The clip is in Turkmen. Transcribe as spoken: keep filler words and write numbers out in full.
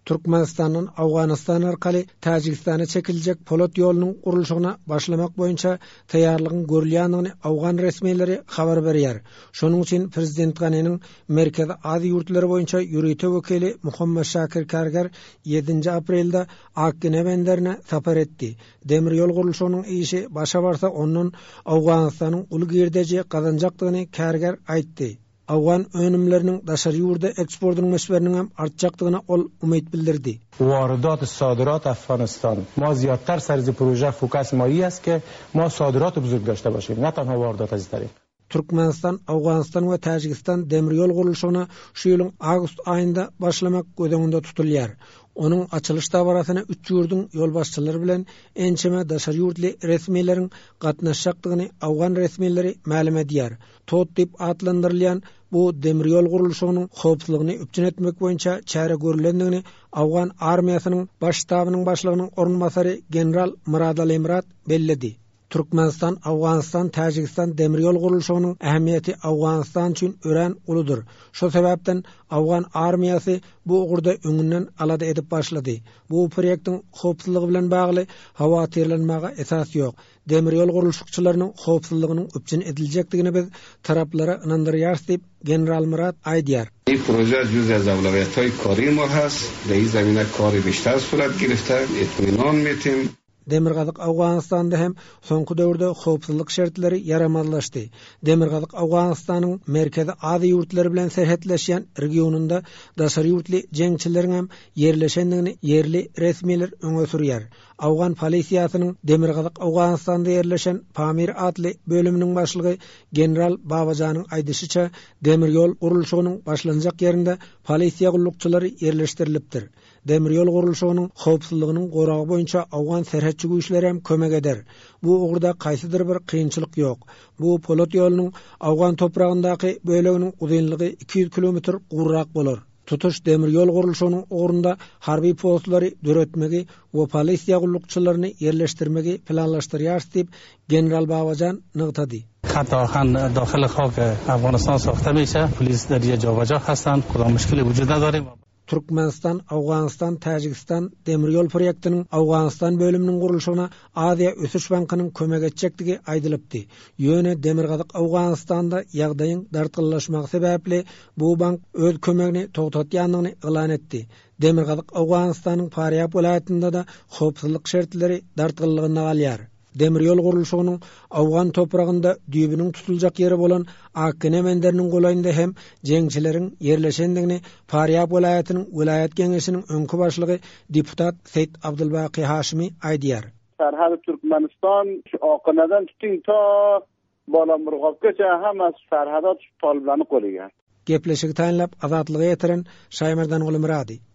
Türkmenistan'ın Awganistan arkaly Tajikistan'a çekilecek polat ýolunyň gurulşygyna başlamak boýunça taýýarlygyň görülýändigini Awgan resmiýetleri habar berýär. Şonuň üçin Prezident Ganynyň Merkezi Aziýa ýurtlary boýunça ýürüýte wekili Muhammed Şakir Kargar ýedinji aprelde Akkene benderine sapar etdi. Demir ýol gurulşygynyň işi başa barsa ondan Awganistanyň uly girdeji gazanjakdygyny Kargar aýtdy. Awgan önümlerinin daşary ýurda eksportynyň meşberiniň hem artjakdygyna ol umyt bildirdi. واردات صادرات افغانستان ما زیادتر سر از پروژه فوکس مایی است که ما صادرات بزرگ داشته باشیم نه تنها واردات از طریق Türkmenistan, Awganistan we Tajikistan demir ýol gurulşygyna şu ýylyň awgust aýynda başlamak gödeginde tutulýar. Onun açılış tabarasyna üç ýurdun ýol başçylary bilen ençeme daşary ýurtly resmiýetleriň gatnaşjakdygyny Awgan resmiýetleri ma'lum edýär. Tot dip atlandyrylýan bu demir ýol gurulşygynyň howpsuzlygyny üpçün etmek boýunça çäre görülendigini Awgan armiýasynyň baş ştabynyň başlygynyň ornmasary general Murad Ali Murad bellidi. Türkmenistan, Awganistan, Tajikistan demir ýol gurulşygynyň ähmiýeti Awganistan üçin ören uludur. Şo sebäpden Awgan armiýasy bu ugurda öňünden alada edip başlady. Bu proýektiň howpsuzlygy bilen bagly hawatyrlanmaga esas ýok. Demir ýol gurulşykçylarynyň howpsuzlygynyň öpçün ediljekdigini biz taraplara inandyrýar diýip general Murad aýdýar. این پروژه جزء از اولویت‌های کاری ما هست. در این زمینه کاری بیشتر صورت گرفته. اطمینان می‌دیم. Demirgazyk Awganistanda hem soňky döwürde howpsuzlyk şertleri yaramazlaşdy. Demirgazyk Awganistanyň Merkezi Aziýa ýurtlary bilen serhetleşýän regionunda daşary ýurtly jeňçileriň hem yerleşendigini yerli resmiýetler öňe sürýär. Awgan polisiýasynyň Demirgazyk Awganistanda yerleşen Pamir adly bölüminiň başlygy general Babajanyň aýdyşyça demir ýol gurulşygynyň başlanjak ýerinde polisiýa gullukçylary yerleşdirilipdir. Demir ýol gurulşygynyň howpsuzlygynyň goragy boýunça Awgan serhetçi güýçleri hem kömek eder. Bu ugurda gaýsydyr bir kynçylyk ýok. Bu polat ýolunyň Awgan toprakyndaky böleginiň uzunlygy iki yüz kilometr gurrak bolar. Tutuş demir ýol gurulşygynyň ugurunda harby postlary döretmegi we polisiýa gullukçylaryny yerleşdirmegi planlaşdyrýar diýip general Babajan nygtady. خط آهن داخل خاک افغانستان ساخته میشه. پلیس در یه جا و جا هستند. کدام مشکلی وجود نداریم. Türkmenistan, Awganistan, Tajikistan demir ýol proýektiniň Awganistan bölüminiň gurulşygyna Aziýa Ösüş bankynyň kömek etjekdigi aýdylypdy. Ýöne Demirgazyk Awganistanda ýagdaýyň dartgyllaşmagy sebäpli bu bank öz kömegini togtatýandygyny elan etdi. Demirgazyk Awganistanyň Faryab welaýatynda da howpsuzlyk şertleri dartgyllygyna galýar. Demir ýol gurulşygynyň Awgan topragynda düýbüniň tutuljak ýeri bolan Akkene benderiniň golaýynda hem jeňçileriň yerleşendigini Faryab welaýatynyň welaýat geňeşiniň öňkü başlygy deputat Seyit Abdulbaqy Haşimi aýdýar. Sarhad Türkmenistan şu Akkene'den tutun ta Balamurgapgacha hammasi sarhadat toliblarni qo'liga. Gepleşigi taýinlap azatlygy ýetiren Şaýmerdan Ulumrady.